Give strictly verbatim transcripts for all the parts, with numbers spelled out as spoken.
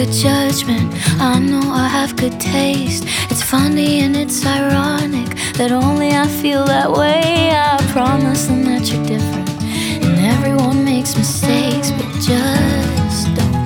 good judgment, I know I have good taste. It's funny and it's ironic that only I feel that way. I promise them that you're different, and everyone makes mistakes, but just don't.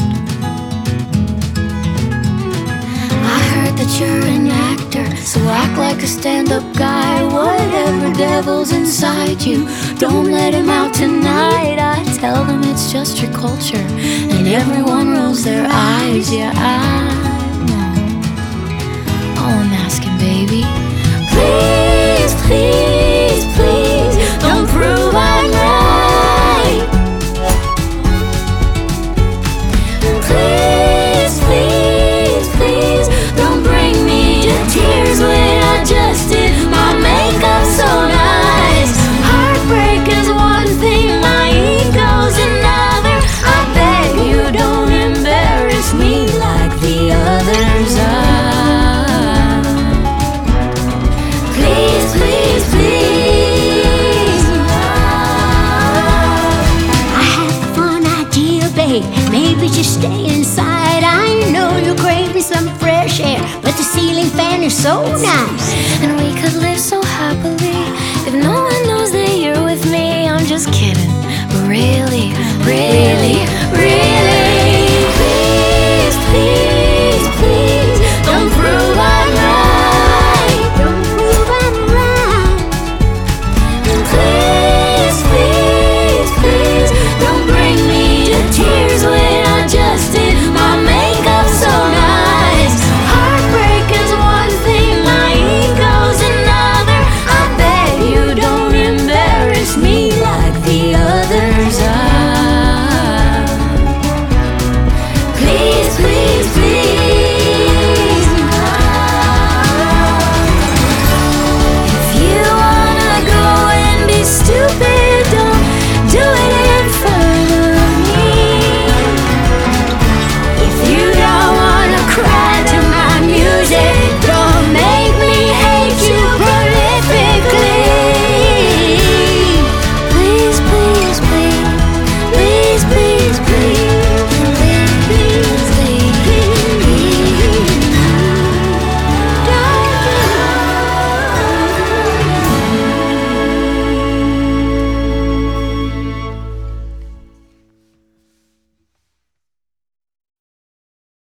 I heard that you're an actor, so act like a stand-up guy. Whatever devil's inside you, don't let him out tonight. I tell them it's just your culture, and everyone rolls their eyes. Yeah, I know. All I'm asking, baby, please, please, please, don't prove I'm right. Please, please, please, don't bring me to tears when I just did my makeup so nice. Heartbreak is one thing, my ego's another. I beg you, don't embarrass me like the others are. Please, please, please. I have a fun idea, babe. Maybe just stay inside. I know you're craving some fresh air, but the ceiling fan is so nice. And we could live so happily if no one knows that you're with me. I'm just kidding, but really